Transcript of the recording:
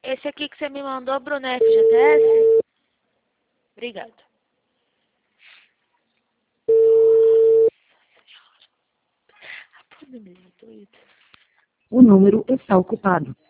Esse aqui que você me mandou, Bruno, é FGTS? Obrigada. O número está ocupado.